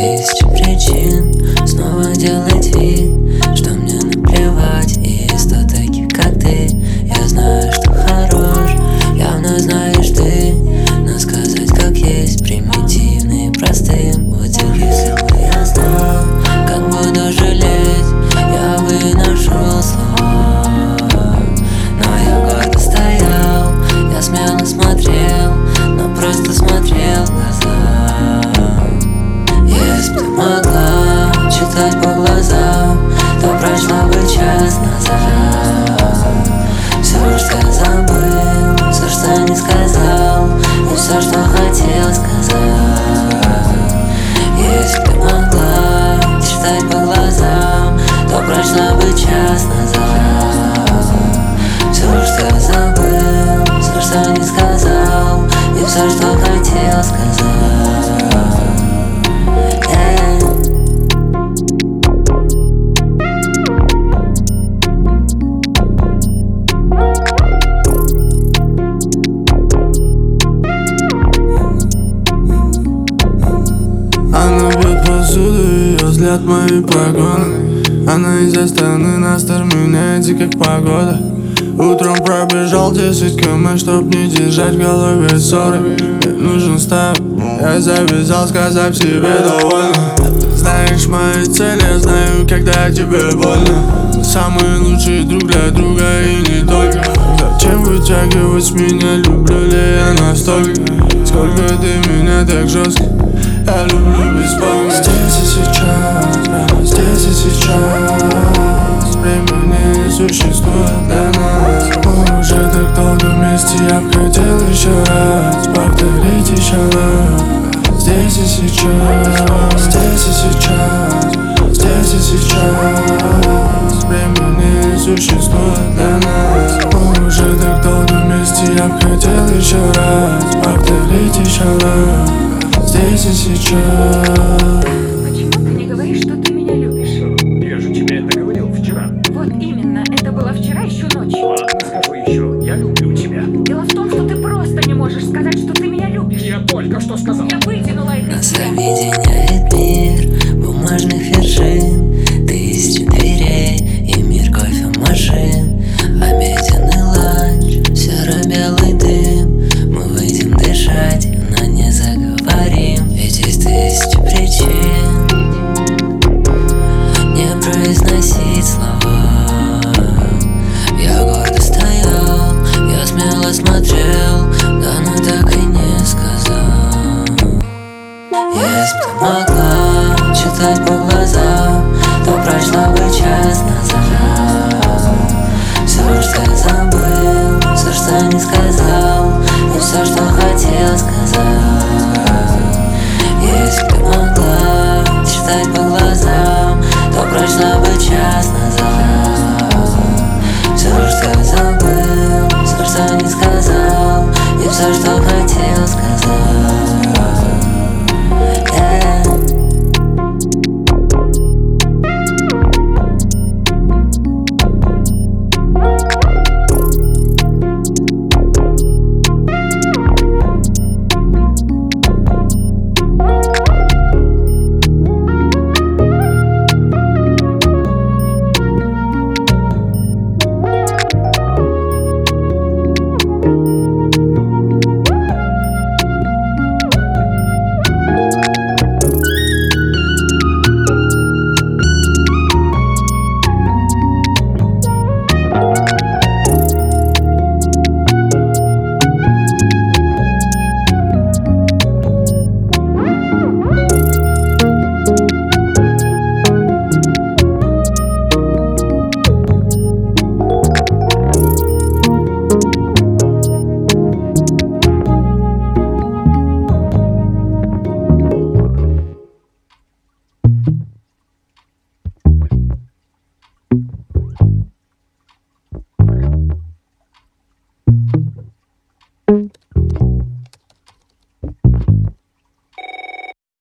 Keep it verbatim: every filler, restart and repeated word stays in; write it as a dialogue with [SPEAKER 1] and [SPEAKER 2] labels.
[SPEAKER 1] тысячи причин снова делать вид, что мне наплевать. И сто таких, как ты. Я знаю, что хорош, явно знаешь ты, но сказать как есть примитивно и простым. Вот если бы я знал, как буду жалеть, я бы нашел слова. Но я гордо стоял, я смело смотрел, но просто смотрел в глаза. Если бы ты могла читать по глазам, то прочла бы час назад. Все, что я забыл, все, что не сказал, и все, что хотел сказать. Если бы ты могла читать по глазам, то прочла бы час назад. Все, что я забыл, все, что не сказал, и все, что хотел сказать.
[SPEAKER 2] Она бьет посуду, ее взгляд мои погоны. Она из Астаны, Настер меняется как погода. Утром пробежал десять километров, чтоб не держать в голове ссоры. Мне нужен став, я завязал, сказав себе довольно. Ты знаешь мои цели, я знаю, когда тебе больно. Мы самый лучший друг для друга и не только. Зачем вытягивать меня, люблю ли я настолько? Сколько ты меня так жестко, я люблю беспомощно. Здесь и сейчас, прямо здесь и сейчас. Времени не существует для нас. Мы уже так долго вместе, я б хотел еще раз повторить еще раз. Здесь и сейчас, здесь и сейчас, здесь и сейчас. Времени не существует для нас. Мы уже так долго вместе, я б хотел еще раз повторить еще раз. Здесь и сейчас.
[SPEAKER 3] Почему ты не говоришь, что ты меня любишь?
[SPEAKER 4] Я же тебе это говорил вчера.
[SPEAKER 3] Вот именно, это было вчера еще ночью.
[SPEAKER 4] Ладно, скажу еще, я люблю тебя.
[SPEAKER 3] Дело в том, что ты просто не можешь сказать, что ты меня любишь.
[SPEAKER 4] Я только что сказал.
[SPEAKER 3] Я вытянула их из
[SPEAKER 1] Нас
[SPEAKER 3] тебя.
[SPEAKER 1] объединяет мир бумажных вершин, тысячи дверей и мир кофемашин. Обеденный ланч, серо-белый дым. Мы выйдем дышать, но не заговорим. Ведь есть тысячи причин не произносить слова. Я гордо стоял, я смело смотрел, да но так и не сказал. Если бы ты могла читать по глазам, то прочла бы час назад. Все, что я забыл, все, что не сказал, и все, что хотел сказать. Если бы ты могла читать по глазам, то прочла бы час назад. Все, что я забыл, все, что не сказал, и все, что хотел.